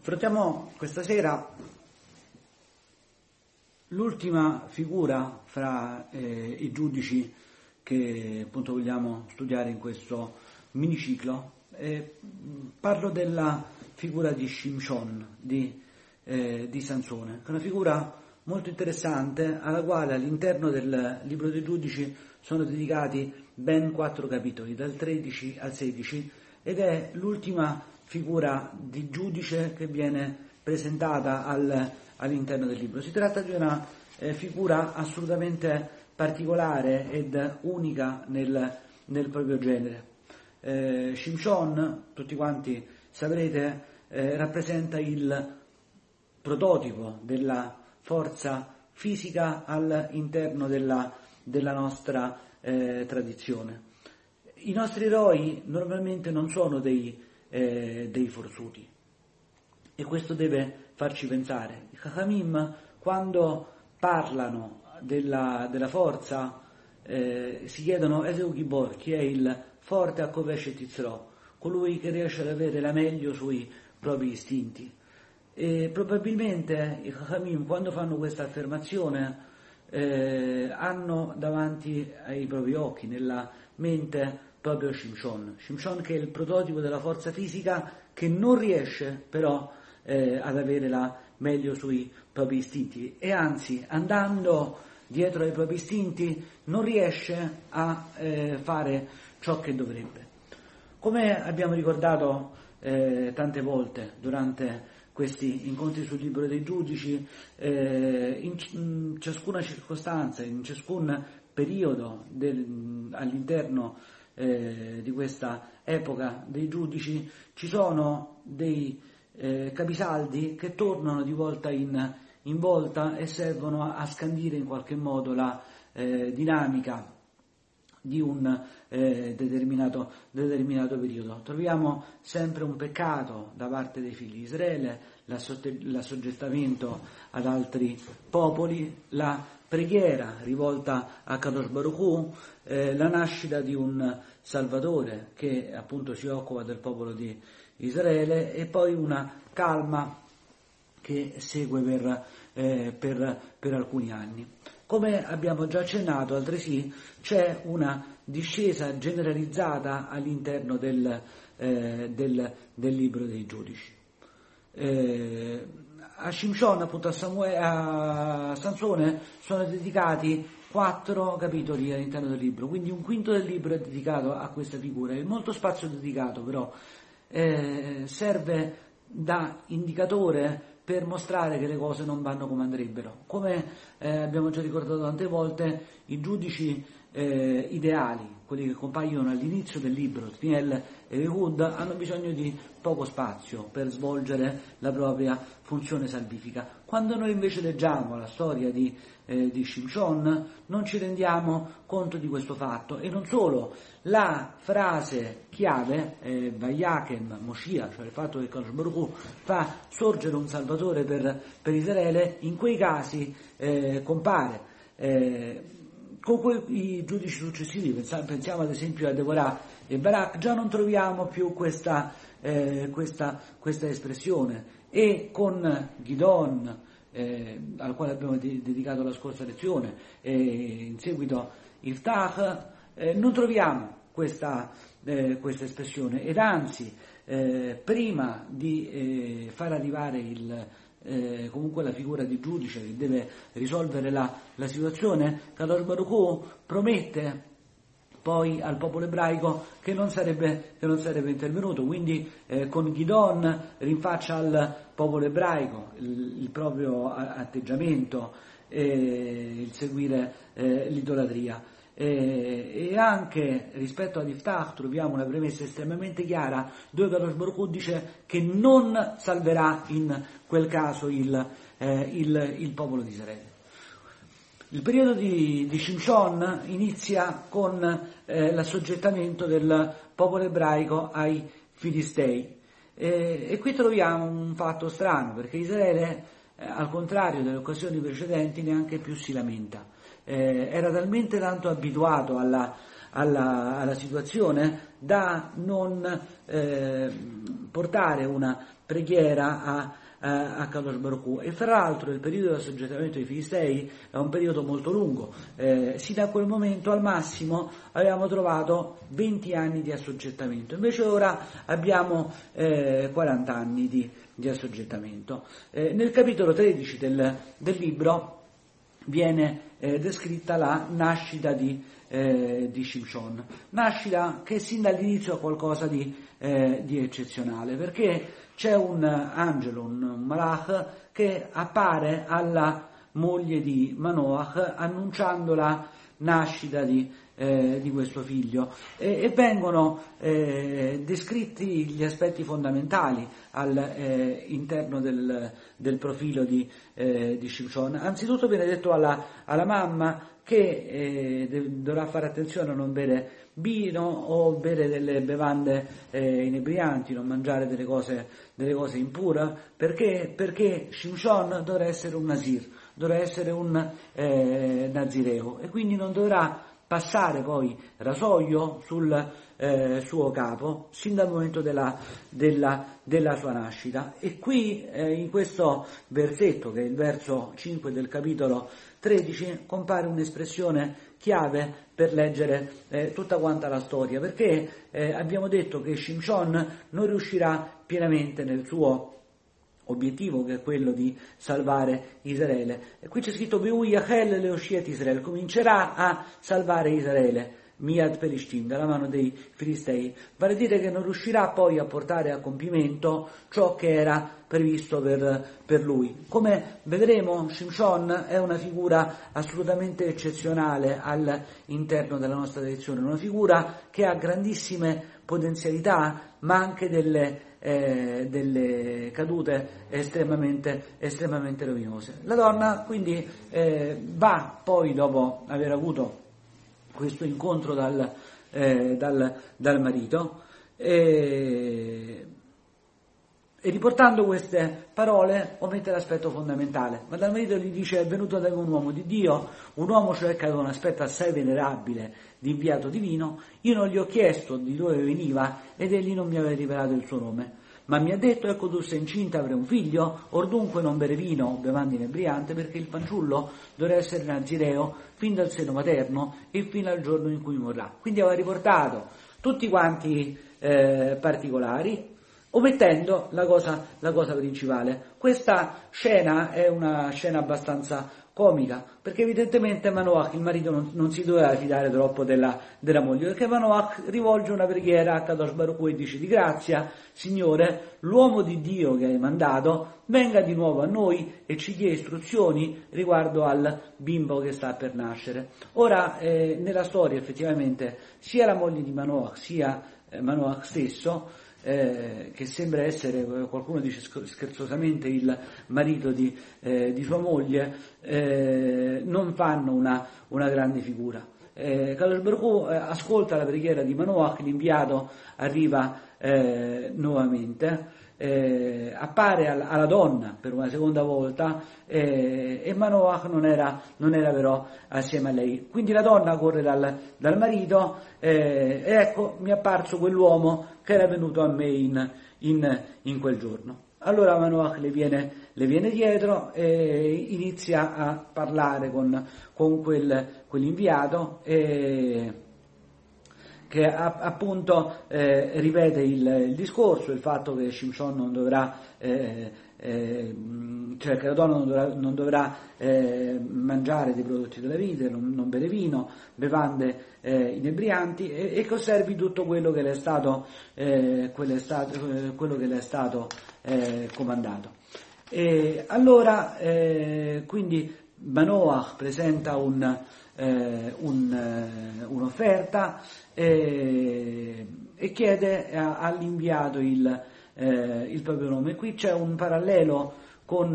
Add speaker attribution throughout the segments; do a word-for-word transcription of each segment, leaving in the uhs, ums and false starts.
Speaker 1: Affrontiamo questa sera l'ultima figura fra eh, i giudici che appunto vogliamo studiare in questo miniciclo. Eh, parlo della figura di Shimshon, di, eh, di Sansone, che è una figura molto interessante alla quale all'interno del libro dei giudici sono dedicati ben quattro capitoli, dal tredici al sedici, ed è l'ultima figura di giudice che viene presentata al, all'interno del libro. Si tratta di una eh, figura assolutamente particolare ed unica nel, nel proprio genere. Eh, Shimshon, tutti quanti saprete, eh, rappresenta il prototipo della forza fisica all'interno della, della nostra eh, tradizione. I nostri eroi normalmente non sono dei Eh, dei forzuti, e questo deve farci pensare. I Chachamim, quando parlano della, della forza, eh, si chiedono Eseu Gibor, chi è il forte a Kovesh et Yitzro, colui che riesce ad avere la meglio sui propri istinti. E probabilmente i Chachamim, quando fanno questa affermazione, eh, hanno davanti ai propri occhi, nella mente, proprio Shimshon, Shimshon che è il prototipo della forza fisica che non riesce però eh, ad avere la meglio sui propri istinti, e anzi, andando dietro ai propri istinti, non riesce a eh, fare ciò che dovrebbe. Come abbiamo ricordato eh, tante volte durante questi incontri sul libro dei giudici, eh, in, in ciascuna circostanza, in ciascun periodo del, all'interno Eh, di questa epoca dei giudici, ci sono dei eh, capisaldi che tornano di volta in, in volta e servono a, a scandire in qualche modo la eh, dinamica di un eh, determinato, determinato periodo. Troviamo sempre un peccato da parte dei figli di Israele, l'assoggettamento ad altri popoli, la preghiera rivolta a Kadosh Baruch Hu, eh, la nascita di un Salvatore che appunto si occupa del popolo di Israele, e poi una calma che segue per, eh, per, per alcuni anni. Come abbiamo già accennato, altresì c'è una discesa generalizzata all'interno del, eh, del, del libro dei giudici. Eh, a Shimshon, appunto a, Samuele, a Sansone, sono dedicati quattro capitoli all'interno del libro, quindi un quinto del libro è dedicato a questa figura. E molto spazio dedicato però eh, serve da indicatore per mostrare che le cose non vanno come andrebbero. Come eh, abbiamo già ricordato tante volte, i giudici eh, ideali, quelli che compaiono all'inizio del libro, Tniel e Ehud, hanno bisogno di poco spazio per svolgere la propria funzione salvifica. Quando noi invece leggiamo la storia di, eh, di Shimshon, non ci rendiamo conto di questo fatto. E non solo, la frase chiave, eh, Vayakem Moshiach, cioè il fatto che Kadosh Baruch Hu fa sorgere un Salvatore per, per Israele, in quei casi eh, compare. Eh, con quei giudici successivi, pensiamo, pensiamo ad esempio a Deborah e Barak, già non troviamo più questa, eh, questa, questa espressione, e con Gidon, eh, al quale abbiamo de- dedicato la scorsa lezione, e in seguito Iftach, eh, non troviamo questa, eh, questa espressione, ed anzi eh, prima di eh, far arrivare il Eh, comunque la figura di giudice che deve risolvere la, la situazione, Kadosh Baruch Hu promette poi al popolo ebraico che non sarebbe, che non sarebbe intervenuto, quindi eh, con Gidon rinfaccia al popolo ebraico il, il proprio atteggiamento, eh, il seguire eh, l'idolatria. E, e anche rispetto ad Iftach troviamo una premessa estremamente chiara, dove Kadosh Baruch Hu dice che non salverà in quel caso il, eh, il, il popolo di Israele. Il periodo di, di Shimshon inizia con eh, l'assoggettamento del popolo ebraico ai Filistei, e, e qui troviamo un fatto strano, perché Israele, eh, al contrario delle occasioni precedenti, neanche più si lamenta. Eh, era talmente tanto abituato alla, alla, alla situazione da non eh, portare una preghiera a a Kadosh Baruch Hu. E fra l'altro il periodo di assoggettamento dei Filistei è un periodo molto lungo, eh, sino a quel momento al massimo avevamo trovato venti anni di assoggettamento, invece ora abbiamo eh, quaranta anni di, di assoggettamento. Eh, nel capitolo tredici del, del libro viene eh, descritta la nascita di, eh, di Shimshon, nascita che sin dall'inizio è qualcosa di, eh, di eccezionale, perché c'è un angelo, un malach, che appare alla moglie di Manoach annunciando la nascita di, eh, di questo figlio e, e vengono eh, descritti gli aspetti fondamentali all'interno eh, del, del profilo di, eh, di Shimshon. Anzitutto viene detto alla, alla mamma che eh, dovrà fare attenzione a non bere vino o bere delle bevande eh, inebrianti, non mangiare delle cose, delle cose impure, perché, perché Shimshon dovrà essere un Nazir, dovrà essere un eh, Nazireo e quindi non dovrà passare poi rasoio sul eh, suo capo sin dal momento della, della, della sua nascita. E qui eh, in questo versetto, che è il verso cinque del capitolo tredici, compare un'espressione chiave per leggere eh, tutta quanta la storia, perché eh, abbiamo detto che Shimshon non riuscirà pienamente nel suo obiettivo, che è quello di salvare Israele. E qui c'è scritto Beu Yachel Leoshiet Israele, comincerà a salvare Israele, Miad Perishtim, dalla mano dei Filistei, vale a dire che non riuscirà poi a portare a compimento ciò che era previsto per, per lui. Come vedremo, Shimshon è una figura assolutamente eccezionale all'interno della nostra tradizione, una figura che ha grandissime potenzialità, ma anche delle Eh, delle cadute estremamente, estremamente rovinose. La donna quindi eh, va poi, dopo aver avuto questo incontro dal, eh, dal, dal marito, eh, e riportando queste parole omette l'aspetto fondamentale, ma dal marito gli dice: è venuto da me un uomo di Dio, un uomo cioè che aveva un aspetto assai venerabile di inviato divino. Io non gli ho chiesto di dove veniva ed egli non mi aveva rivelato il suo nome, ma mi ha detto: ecco, tu sei incinta, avrai un figlio, or dunque non bere vino o bevande inebriante, perché il fanciullo dovrà essere nazireo fin dal seno materno e fino al giorno in cui morrà. Quindi aveva riportato tutti quanti eh, particolari, omettendo la cosa, la cosa principale. Questa scena è una scena abbastanza comica, perché evidentemente Manoach, il marito, non, non si doveva fidare troppo della, della moglie, perché Manoach rivolge una preghiera a Kadosh Baruch Hu e dice: di grazia, Signore, l'uomo di Dio che hai mandato venga di nuovo a noi e ci dia istruzioni riguardo al bimbo che sta per nascere. Ora, eh, nella storia effettivamente sia la moglie di Manoach sia eh, Manoach stesso, Eh, che sembra essere, qualcuno dice scherzosamente, il marito di, eh, di sua moglie, eh, non fanno una, una grande figura. Eh, Kadosh Baruch Hu eh, ascolta la preghiera di Manoach, l'inviato arriva eh, nuovamente, eh, appare alla, alla donna per una seconda volta eh, e Manoach non era, non era però assieme a lei. Quindi la donna corre dal, dal marito eh, e ecco, mi è apparso quell'uomo che era venuto a me in, in, in quel giorno. Allora Manoach le viene, le viene dietro e inizia a parlare con, con quel, quell'inviato e che appunto eh, ripete il, il discorso, il fatto che Shimshon non dovrà, eh, eh, cioè che la donna non dovrà, non dovrà eh, mangiare dei prodotti della vite, non, non bere vino, bevande eh, inebrianti e, e conservi tutto quello che le è stato, eh, quello è stato, eh, quello che le è stato eh, comandato. E allora eh, quindi Manoach presenta un Eh, un, eh, un'offerta eh, e chiede a, all'inviato il, eh, il proprio nome. Qui c'è un parallelo con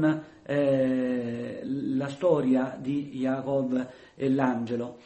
Speaker 1: eh, la storia di Jacob e l'angelo.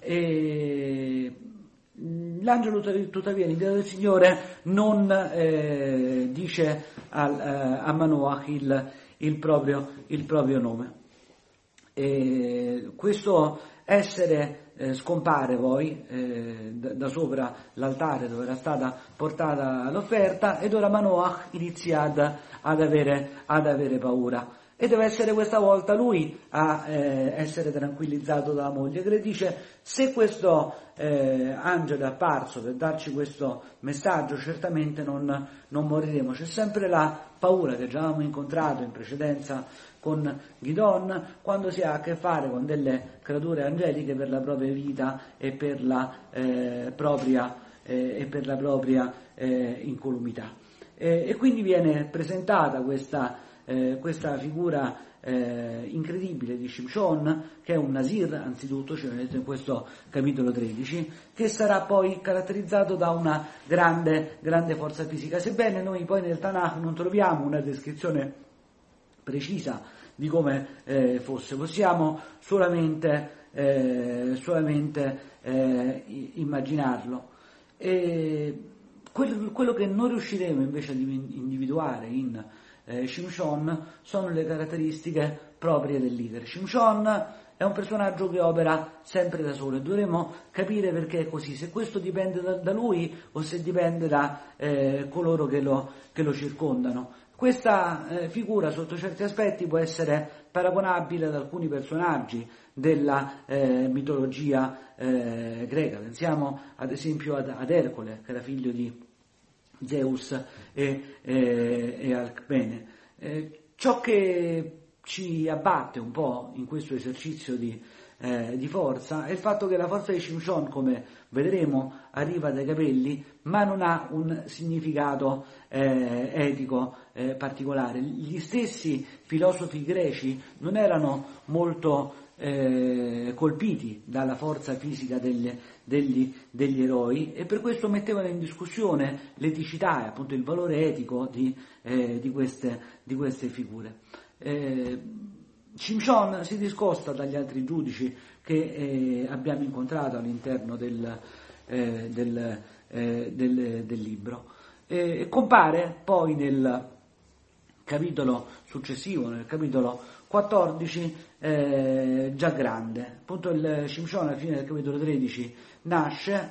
Speaker 1: E l'angelo tuttavia, l'inviato del Signore, non eh, dice al, eh, a Manoach il, il, proprio, il proprio nome. E questo essere eh, scompare poi eh, da, da sopra l'altare dove era stata portata l'offerta, ed ora Manoach inizia ad, ad, avere, ad avere paura. E deve essere questa volta lui a eh, essere tranquillizzato dalla moglie, che le dice: se questo eh, angelo è apparso per darci questo messaggio, certamente non, non moriremo. C'è sempre la paura che già avevamo incontrato in precedenza con Gidon, quando si ha a che fare con delle creature angeliche per la propria vita e per la eh, propria, eh, e per la propria eh, incolumità. E, e quindi viene presentata questa Eh, questa figura eh, incredibile di Shimshon, che è un Nazir, anzitutto, ci viene detto in questo capitolo tredici, che sarà poi caratterizzato da una grande, grande forza fisica, sebbene noi poi nel Tanakh non troviamo una descrizione precisa di come eh, fosse, possiamo solamente, eh, solamente eh, immaginarlo. E quello, quello che non riusciremo invece ad individuare in Eh, Shimshon sono le caratteristiche proprie del leader. Shimshon è un personaggio che opera sempre da solo e dovremo capire perché è così, se questo dipende da, da lui o se dipende da eh, coloro che lo, che lo circondano. Questa eh, figura sotto certi aspetti può essere paragonabile ad alcuni personaggi della eh, mitologia eh, greca. Pensiamo ad esempio ad, ad Ercole, che era figlio di Zeus e, e, e Alcmene. Eh, ciò che ci abbatte un po' in questo esercizio di, eh, di forza è il fatto che la forza di Shimshon, come vedremo, arriva dai capelli, ma non ha un significato eh, etico eh, particolare. Gli stessi filosofi greci non erano molto Eh, colpiti dalla forza fisica delle, degli, degli eroi, e per questo mettevano in discussione l'eticità e appunto il valore etico di, eh, di, queste, di queste figure. Eh, Shimshon si discosta dagli altri giudici che eh, abbiamo incontrato all'interno del, eh, del, eh, del, del libro. Eh, compare poi nel capitolo successivo, nel capitolo quattordici, eh, già grande. Appunto il Shimshon alla fine del capitolo tredici nasce,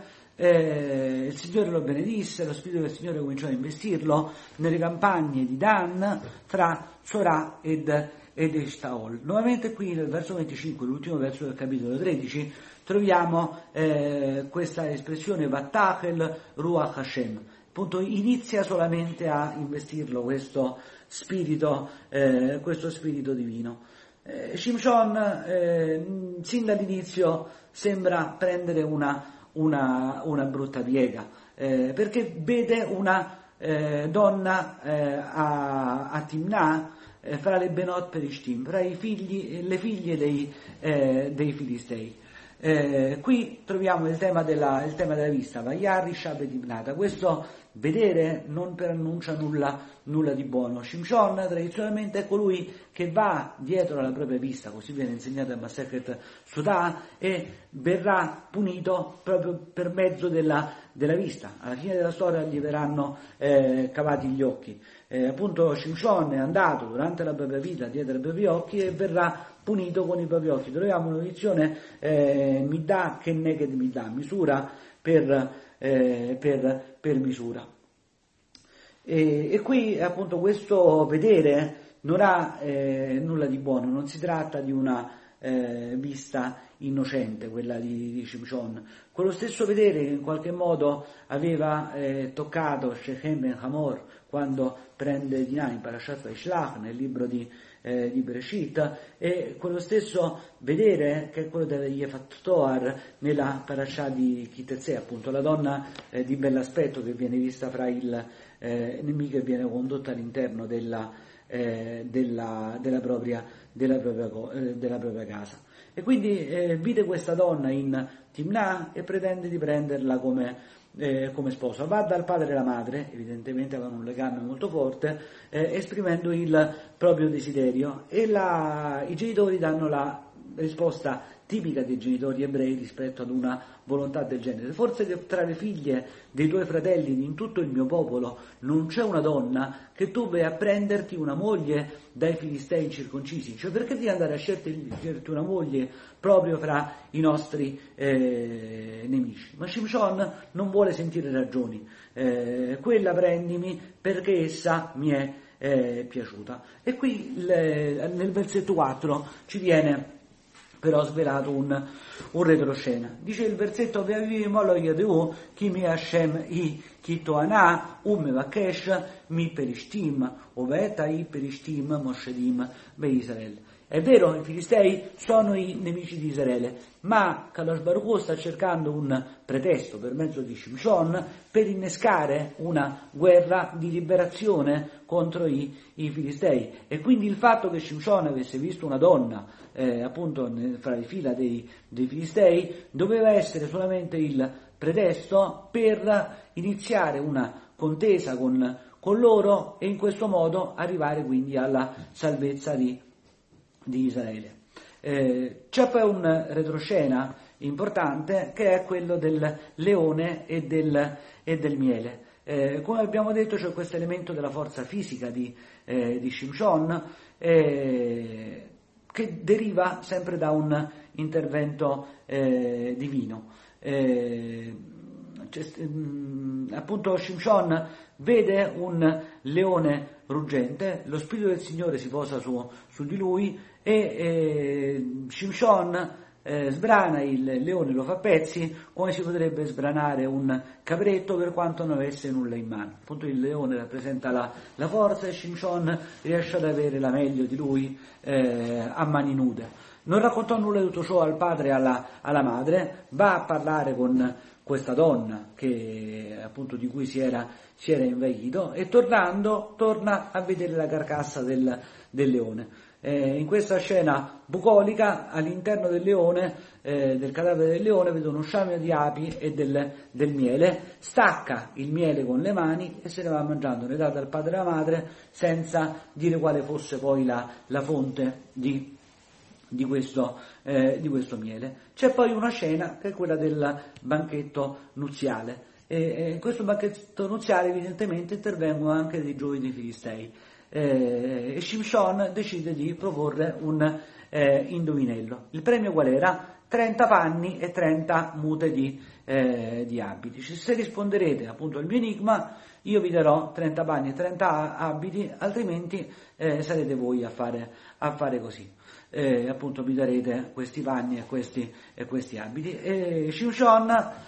Speaker 1: eh, il Signore lo benedisse, lo Spirito del Signore cominciò a investirlo nelle campagne di Dan fra Sorà ed, ed Eshtaol. Nuovamente qui nel verso venticinque, l'ultimo verso del capitolo tredici, troviamo eh, questa espressione Vattachel Ruach Hashem. Appunto inizia solamente a investirlo questo spirito, eh, questo spirito divino. Eh, Shimshon eh, sin dall'inizio sembra prendere una, una, una brutta piega, eh, perché vede una eh, donna eh, a, a Timnah eh, fra le Benot Perishtim, fra i figli, le figlie dei, eh, dei Filistei. Eh, qui troviamo il tema della, il tema della vista, Vayari Shabbat Ibnata. Questo vedere non preannuncia nulla, nulla di buono. Shimshon tradizionalmente è colui che va dietro alla propria vista, così viene insegnato a Masechet Sudà, e verrà punito proprio per mezzo della, della vista. Alla fine della storia gli verranno eh, cavati gli occhi. Eh, appunto Shimshon è andato durante la propria vita dietro ai propri occhi e verrà punito con i propri occhi. Troviamo una dizione eh, Middah che neged Middah, misura per, eh, per, per misura. E, e qui appunto questo vedere non ha eh, nulla di buono, non si tratta di una eh, vista innocente, quella di, di Shimshon. Quello stesso vedere che in qualche modo aveva eh, toccato Shechem ben Hamor quando prende Dinah in Parashat Vaishlach, nel libro di Eh, di Bereshit, e quello stesso vedere che è quello del Yefat Toar nella parasha di Kitezè, appunto la donna eh, di bell'aspetto che viene vista fra il eh, nemico e viene condotta all'interno della, eh, della, della, propria, della, propria, eh, della propria casa. E quindi eh, vide questa donna in Timnah e pretende di prenderla come Eh, come sposa. Va dal padre e la madre, evidentemente avevano un legame molto forte, eh, esprimendo il proprio desiderio, e la, i genitori danno la risposta tipica dei genitori ebrei rispetto ad una volontà del genere. Forse che tra le figlie dei tuoi fratelli in tutto il mio popolo non c'è una donna che tu vai a prenderti una moglie dai filistei circoncisi, cioè perché devi andare a sceglierti una moglie proprio fra i nostri eh, nemici? Ma Shimshon non vuole sentire ragioni, eh, quella prendimi perché essa mi è eh, piaciuta. E qui le, nel versetto quattro ci viene però svelato un, un retroscena. Dice il versetto: Ve'avivim lo yadeu ki mi Hashem i kitoana um vakesh mi perishtim oveta i perishtim moshedim be Israel. È vero, i filistei sono i nemici di Israele, ma Kadosh Baruch Hu sta cercando un pretesto per mezzo di Shimshon per innescare una guerra di liberazione contro i, i filistei. E quindi il fatto che Shimshon avesse visto una donna eh, appunto nel, fra le fila dei, dei filistei doveva essere solamente il pretesto per iniziare una contesa con, con loro e in questo modo arrivare quindi alla salvezza di di Israele. Eh, c'è poi un retroscena importante che è quello del leone e del, e del miele. Eh, come abbiamo detto, c'è questo elemento della forza fisica di, eh, di Shimshon eh, che deriva sempre da un intervento eh, divino. Eh, appunto Shimshon vede un leone ruggente, lo spirito del Signore si posa su, su di lui e eh, Shimshon eh, sbrana il leone, lo fa a pezzi come si potrebbe sbranare un capretto per quanto non avesse nulla in mano. Appunto il leone rappresenta la, la forza e Shimshon riesce ad avere la meglio di lui eh, a mani nude. Non raccontò nulla di tutto ciò al padre e alla, alla madre, va a parlare con questa donna che appunto di cui si era, si era invaghito e tornando torna a vedere la carcassa del, del leone. Eh, in questa scena bucolica all'interno del leone, eh, del cadavere del leone, vedo uno sciame di api e del, del miele, stacca il miele con le mani e se ne va mangiando, ne dà dal padre e alla madre senza dire quale fosse poi la, la fonte di Di questo, eh, di questo miele. C'è poi una scena che è quella del banchetto nuziale e, e in questo banchetto nuziale evidentemente intervengono anche dei giovani dei filistei eh, e Shimshon decide di proporre un eh, indovinello. Il premio qual era? trenta panni e trenta mute di, eh, di abiti. Se risponderete appunto al mio enigma io vi darò trenta panni e trenta abiti, altrimenti eh, sarete voi a fare, a fare così. Eh, appunto vi darete questi panni e questi, e questi abiti. E Shimshon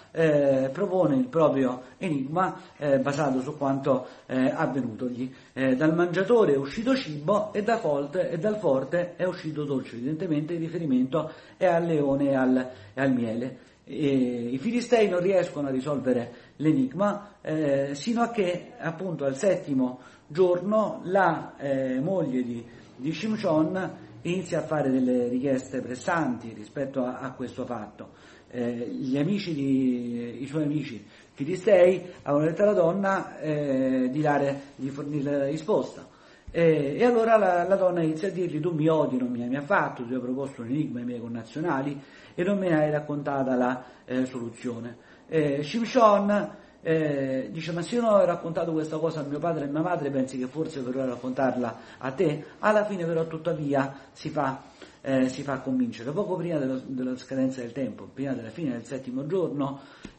Speaker 1: eh, propone il proprio enigma eh, basato su quanto eh, avvenutogli. Eh, dal mangiatore è uscito cibo e, da forte, e dal forte è uscito dolce. Evidentemente il riferimento è al leone e al, e al miele. E i filistei non riescono a risolvere l'enigma eh, sino a che appunto al settimo giorno la eh, moglie di, di Shimshon inizia a fare delle richieste pressanti rispetto a, a questo fatto. Eh, gli amici di, i suoi amici filistei avevano detto alla donna eh, di dare, di fornire la risposta. Eh, e allora la, la donna inizia a dirgli: tu mi odi, non mi hai mai affatto, ti ho proposto un enigma ai miei connazionali e non me ne hai raccontata la eh, soluzione. Eh, Shimshon Eh, dice: ma se io non ho raccontato questa cosa a mio padre e a mia madre, pensi che forse vorrò raccontarla a te? Alla fine però tuttavia si fa, eh, si fa convincere. Poco prima dello, della scadenza del tempo, prima della fine del settimo giorno,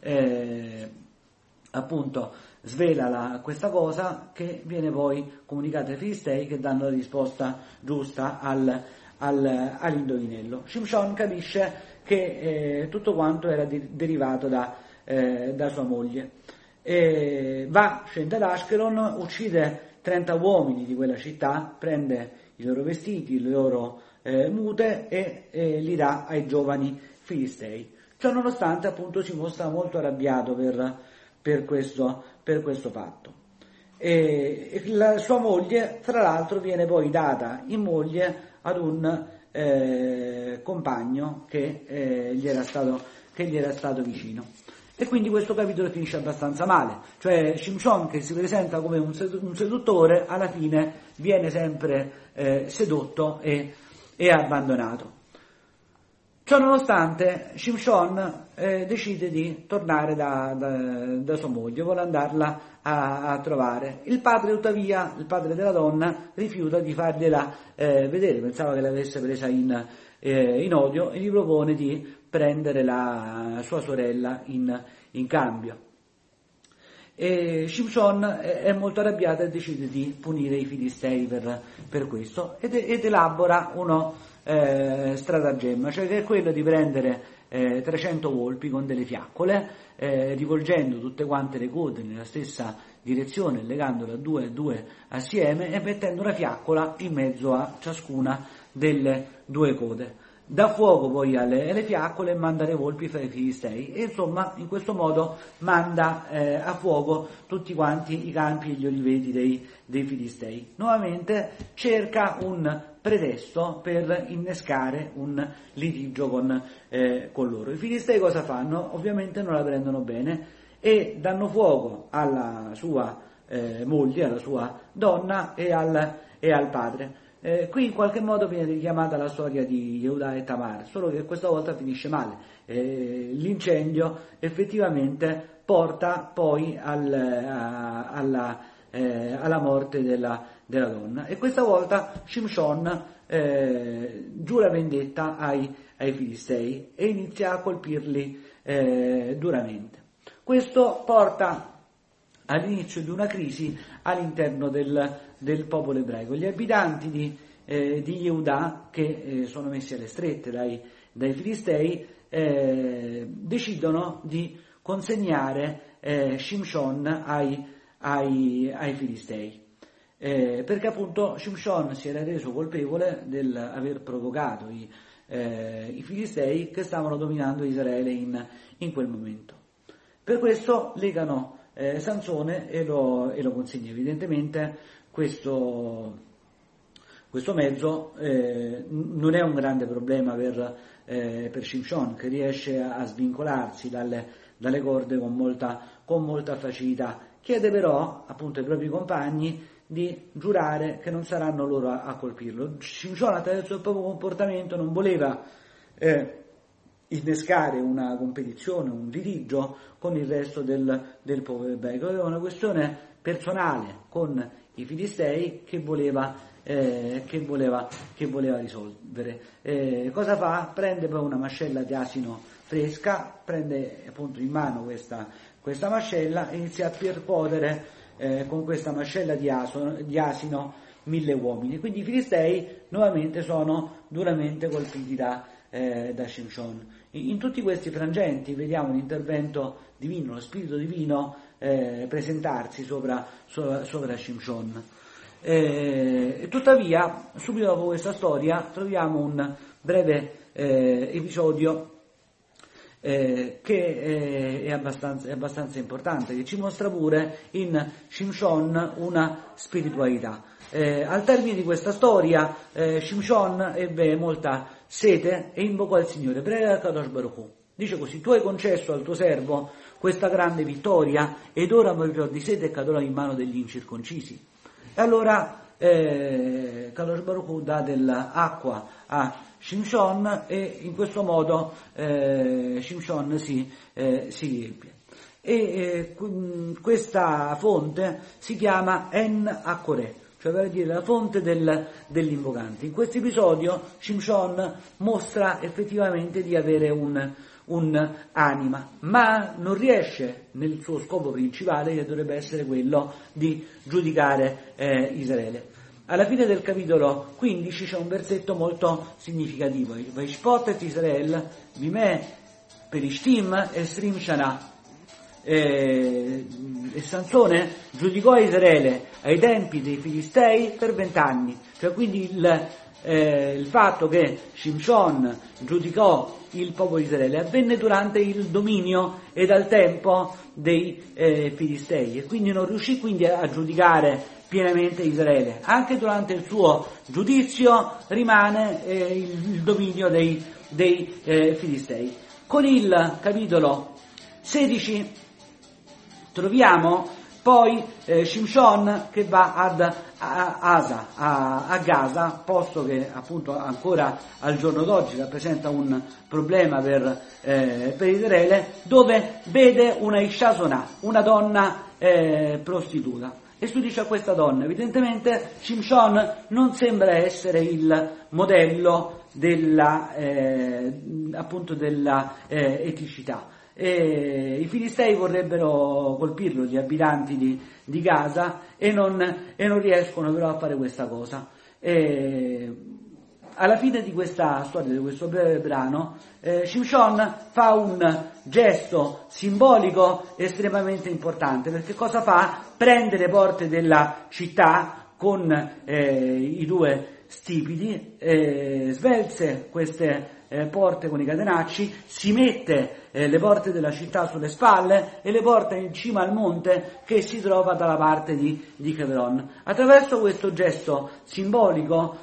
Speaker 1: eh, appunto svela la, questa cosa che viene poi comunicata ai filistei che danno la risposta giusta al, al, all'indovinello. Shimshon capisce che eh, tutto quanto era di, derivato da Eh, da sua moglie e va, scende ad Ashkelon, uccide trenta uomini di quella città, prende i loro vestiti, le loro eh, mute e, e li dà ai giovani filistei. Ciò nonostante appunto si mostra molto arrabbiato per, per, questo, per questo fatto e, e la sua moglie tra l'altro viene poi data in moglie ad un eh, compagno che, eh, gli era stato, che gli era stato vicino. E quindi questo capitolo finisce abbastanza male, cioè Shimshon, che si presenta come un seduttore, alla fine viene sempre eh, sedotto e, e abbandonato. Ciononostante, Shimshon eh, decide di tornare da, da, da sua moglie, vuole andarla a, a trovare. Il padre, tuttavia, il padre della donna, rifiuta di fargliela eh, vedere, pensava che l'avesse presa in, eh, in odio e gli propone di prendere la sua sorella in, in cambio. E Shimshon è molto arrabbiato e decide di punire i filistei per, per questo ed, ed elabora uno Eh, stratagemma, cioè che è quello di prendere eh, trecento volpi con delle fiaccole, eh, rivolgendo tutte quante le code nella stessa direzione, legandole a due e due assieme e mettendo una fiaccola in mezzo a ciascuna delle due code. Dà fuoco poi alle, alle fiaccole e manda le volpi fra i filistei e insomma in questo modo manda eh, a fuoco tutti quanti i campi e gli oliveti dei, dei filistei. Nuovamente cerca un pretesto per innescare un litigio con, eh, con loro. I filistei cosa fanno? Ovviamente non la prendono bene e danno fuoco alla sua eh, moglie, alla sua donna e al, e al padre. Eh, qui in qualche modo viene richiamata la storia di Yehuda e Tamar, solo che questa volta finisce male. Eh, l'incendio effettivamente porta poi al, a, alla, eh, alla morte della, della donna e questa volta Shimshon eh, giura vendetta ai, ai filistei e inizia a colpirli eh, duramente. Questo porta all'inizio di una crisi all'interno del, del popolo ebraico. Gli abitanti di, eh, di Yehuda, che eh, sono messi alle strette dai, dai filistei, eh, decidono di consegnare eh, Shimshon ai, ai, ai filistei, eh, perché appunto Shimshon si era reso colpevole dell'aver provocato i, eh, i filistei che stavano dominando Israele in, in quel momento. Per questo legano Eh, Sansone e lo, e lo consegna. Evidentemente questo, questo mezzo eh, non è un grande problema per, eh, per Shimshon, che riesce a, a svincolarsi dalle, dalle corde con molta, con molta facilità. Chiede però appunto ai propri compagni di giurare che non saranno loro a, a colpirlo. Shimshon, attraverso il proprio comportamento, non voleva eh, innescare una competizione, un litigio con il resto del, del popolo ebraico. Aveva una questione personale con i filistei che voleva, eh, che voleva, che voleva risolvere. Eh, cosa fa? Prende poi una mascella di asino fresca, prende appunto in mano questa, questa mascella e inizia a percuotere eh, con questa mascella di, aso, di asino mille uomini. Quindi i filistei nuovamente sono duramente colpiti da Eh, da Shimshon. In, in tutti questi frangenti vediamo l'intervento divino, lo spirito divino eh, presentarsi sopra, sopra, sopra Shimshon. Eh, tuttavia, subito dopo questa storia troviamo un breve eh, episodio eh, che eh, è, abbastanza, è abbastanza importante, che ci mostra pure in Shimshon una spiritualità. Eh, al termine di questa storia eh, Shimshon ebbe molta sete e invocò il Signore, prega Kadosh Baruch Hu. Dice così: tu hai concesso al tuo servo questa grande vittoria ed ora morirò di sete e cadrò in mano degli incirconcisi. E allora eh, Kadosh Baruch Hu dà dell'acqua a Shimshon e in questo modo eh, Shimshon si, eh, si riempie. E eh, questa fonte si chiama En Akore, cioè per dire la fonte del, dell'invocante. In questo episodio Shimshon mostra effettivamente di avere un, un anima, ma non riesce nel suo scopo principale, che dovrebbe essere quello di giudicare eh, Israele. Alla fine del capitolo quindici c'è un versetto molto significativo: Vaishpot et Israel bimeh perishtim esrim shana. E, e Sansone giudicò Israele ai tempi dei Filistei per vent'anni, cioè quindi il, eh, il fatto che Shimshon giudicò il popolo di Israele avvenne durante il dominio ed al tempo dei eh, Filistei, e quindi non riuscì quindi a giudicare pienamente Israele. Anche durante il suo giudizio rimane eh, il, il dominio dei, dei eh, Filistei. Con il capitolo sedici troviamo Poi eh, Shimshon che va ad a, Asa, a, a Gaza, posto che appunto ancora al giorno d'oggi rappresenta un problema per, eh, per Israele, dove vede una Ishasonah, una donna eh, prostituta. E si dice a questa donna, evidentemente Shimshon non sembra essere il modello della, eh, appunto della eh, eticità. E i filistei vorrebbero colpirlo, gli abitanti di, di Gaza, e non, e non riescono però a fare questa cosa. E alla fine di questa storia, di questo breve brano, eh, Shimshon fa un gesto simbolico estremamente importante, perché cosa fa? Prende le porte della città con eh, i due stipiti, eh, svelse queste eh, porte con i catenacci, si mette eh, le porte della città sulle spalle e le porta in cima al monte che si trova dalla parte di, di Chevron. Attraverso questo gesto simbolico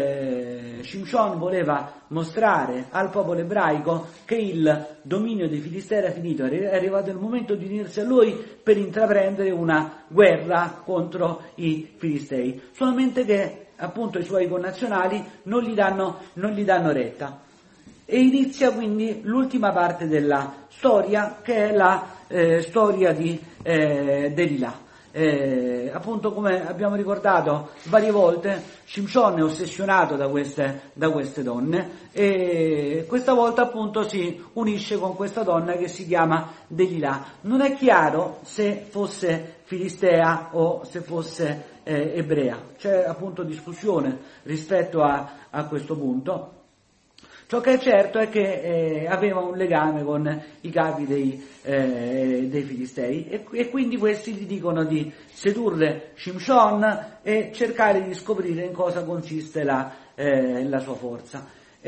Speaker 1: eh, Shimshon voleva mostrare al popolo ebraico che il dominio dei Filistei era finito, è arrivato il momento di unirsi a lui per intraprendere una guerra contro i Filistei, solamente che appunto i suoi connazionali non gli danno, non gli danno retta. E inizia quindi l'ultima parte della storia, che è la eh, storia di eh, Delilah. Eh, appunto, come abbiamo ricordato varie volte, Shimshon è ossessionato da queste, da queste donne, e questa volta appunto si unisce con questa donna che si chiama Delilah. Non è chiaro se fosse filistea o se fosse eh, ebrea, c'è appunto discussione rispetto a, a questo punto. Ciò che è certo è che eh, aveva un legame con i capi dei, eh, dei Filistei, e, e quindi questi gli dicono di sedurre Shimshon e cercare di scoprire in cosa consiste la, eh, la sua forza.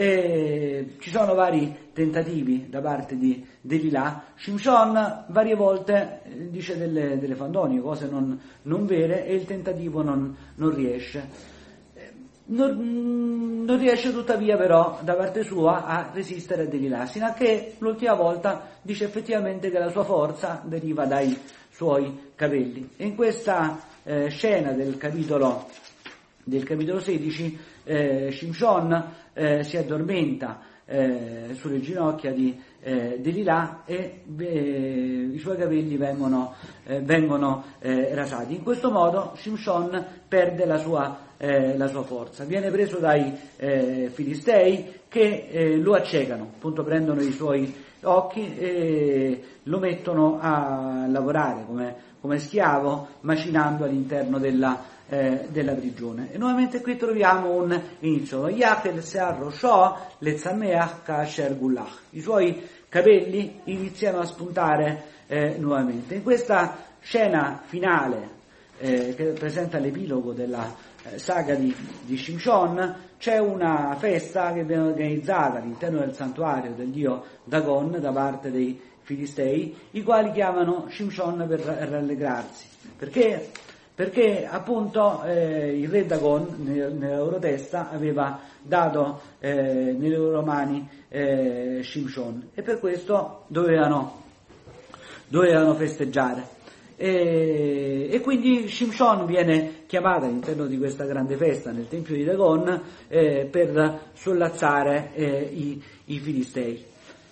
Speaker 1: E ci sono vari tentativi da parte di Delilah. Shimshon varie volte dice delle, delle fandonie, cose non, non vere, e il tentativo non, non riesce. Non, non riesce tuttavia però da parte sua a resistere a Delilah, sino a che l'ultima volta dice effettivamente che la sua forza deriva dai suoi capelli. E in questa eh, scena del capitolo, del capitolo sedici eh, Shimshon eh, si addormenta eh, sulle ginocchia di eh, Delilah e eh, i suoi capelli vengono, eh, vengono eh, rasati. In questo modo Shimshon perde la sua Eh, la sua forza, viene preso dai eh, filistei che eh, lo accecano, appunto prendono i suoi occhi e lo mettono a lavorare come, come schiavo, macinando all'interno della, eh, della prigione. E nuovamente qui troviamo un inizio, Yachel Sear Rosho Lezameach Kasher Gulach. I suoi capelli iniziano a spuntare eh, nuovamente. In questa scena finale eh, che presenta l'epilogo della saga di, di Shimshon, c'è una festa che viene organizzata all'interno del santuario del dio Dagon da parte dei filistei, i quali chiamano Shimshon per rallegrarsi. Perché? Perché appunto eh, il re Dagon nel, nella loro testa aveva dato eh, nelle loro mani eh, Shimshon, e per questo dovevano, dovevano festeggiare. E, e quindi Shimshon viene chiamato all'interno di questa grande festa nel tempio di Dagon eh, per sollazzare eh, i, i filistei.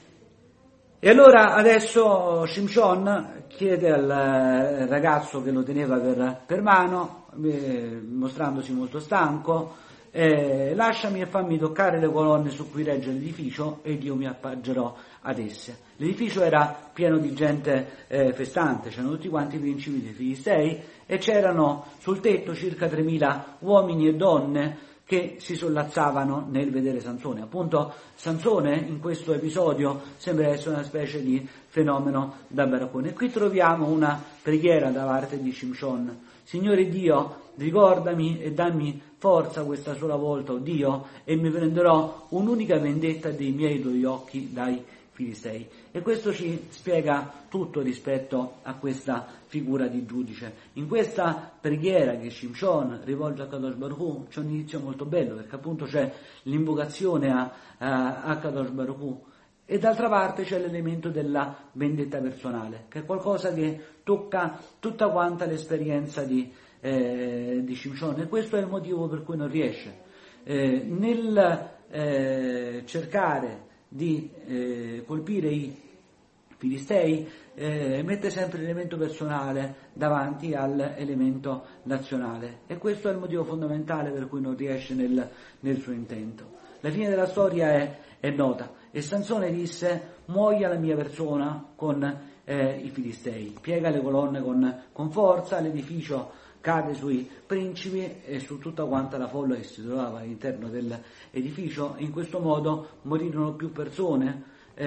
Speaker 1: E allora adesso Shimshon chiede al ragazzo che lo teneva per, per mano, eh, mostrandosi molto stanco, eh, lasciami e fammi toccare le colonne su cui regge l'edificio ed io mi appoggerò ad esse. L'edificio era pieno di gente eh, festante, c'erano tutti quanti i principi dei Filistei e c'erano sul tetto circa tremila uomini e donne che si sollazzavano nel vedere Sansone. Appunto Sansone in questo episodio sembra essere una specie di fenomeno da baraccone. E qui troviamo una preghiera da parte di Shimshon: Signore Dio, ricordami e dammi forza questa sola volta, oh Dio, e mi prenderò un'unica vendetta dei miei due occhi dai Filistei. E questo ci spiega tutto rispetto a questa figura di giudice. In questa preghiera che Shimshon rivolge a Kadosh Baruch Hu c'è un inizio molto bello, perché appunto c'è l'invocazione a, a, a Kadosh Baruch Hu. E d'altra parte c'è l'elemento della vendetta personale, che è qualcosa che tocca tutta quanta l'esperienza di, eh, di Shimshon, e questo è il motivo per cui non riesce. Eh, nel eh, cercare di eh, colpire i Filistei, eh, mette sempre l'elemento personale davanti all'elemento nazionale, e questo è il motivo fondamentale per cui non riesce nel, nel suo intento. La fine della storia è, è nota, e Sansone disse: muoia la mia persona con eh, i Filistei, piega le colonne con, con forza, l'edificio cade sui principi e su tutta quanta la folla che si trovava all'interno dell'edificio, e in questo modo morirono più persone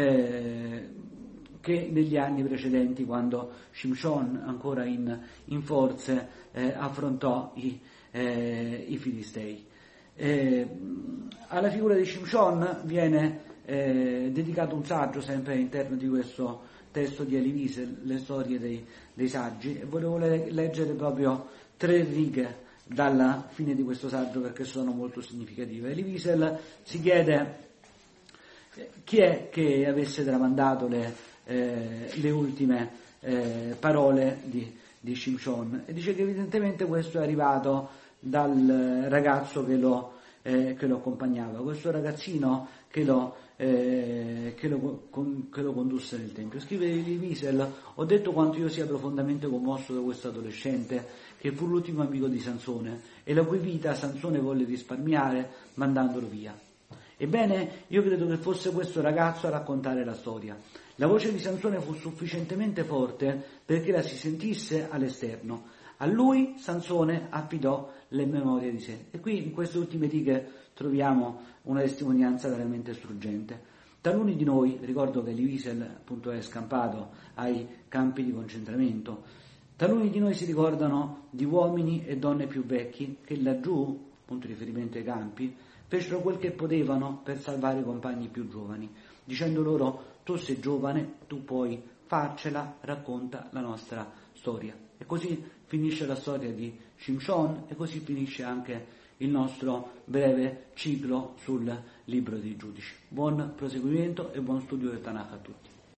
Speaker 1: eh, che negli anni precedenti, quando Shimshon, ancora in, in forze, eh, affrontò i, eh, i Filistei. Eh, alla figura di Shimshon viene eh, dedicato un saggio, sempre all'interno di questo testo di Elie Wiesel, le storie dei, dei saggi, e volevo le- leggere proprio tre righe dalla fine di questo saggio, perché sono molto significative. Elie Wiesel si chiede chi è che avesse tramandato le, eh, le ultime eh, parole di, di Shimshon, e dice che evidentemente questo è arrivato dal ragazzo che lo, eh, che lo accompagnava, questo ragazzino che lo, eh, che lo, con, che lo condusse nel tempio. Scrive Elie Wiesel: ho detto quanto io sia profondamente commosso da questo adolescente che fu l'ultimo amico di Sansone e la cui vita Sansone volle risparmiare mandandolo via. Ebbene, io credo che fosse questo ragazzo a raccontare la storia. La voce di Sansone fu sufficientemente forte perché la si sentisse all'esterno. A lui Sansone affidò le memorie di sé. E qui in queste ultime righe troviamo una testimonianza veramente struggente. Taluni di noi, ricordo che Elie Wiesel appunto è scampato ai campi di concentramento, taluni di noi si ricordano di uomini e donne più vecchi che laggiù, appunto riferimento ai campi, fecero quel che potevano per salvare i compagni più giovani, dicendo loro: tu sei giovane, tu puoi farcela, racconta la nostra storia. E così finisce la storia di Shimshon, e così finisce anche il nostro breve ciclo sul libro dei giudici. Buon proseguimento e buon studio del Tanakh a tutti.